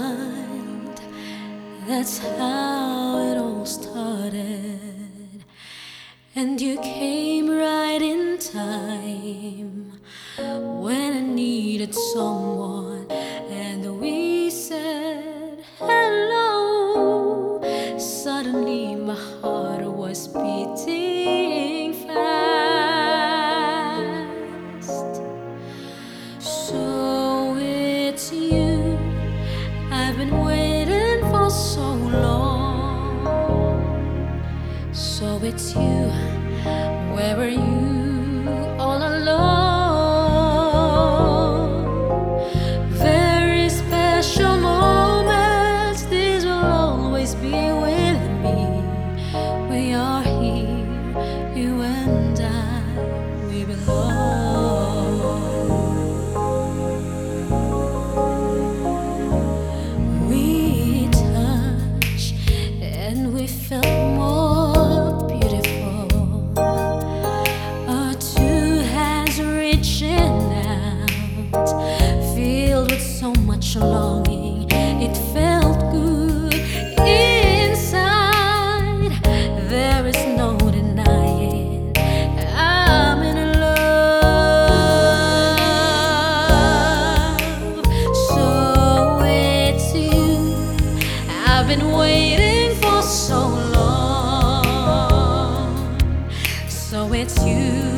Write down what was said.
mind. That's how it all started. And you came right in time when I needed someone, and we said hello. Suddenly my heart was beating fast. So it's you I've been waiting for so long. So it's you, where were you all along? Very special moments, these will always be with me. We are here, you and I, we belong. We touched and we felt more beautiful. Our two hands reaching out, filled with so much longing. It felt good inside. There is no denying I'm in love. So it's you I've been waiting for so long. So it's you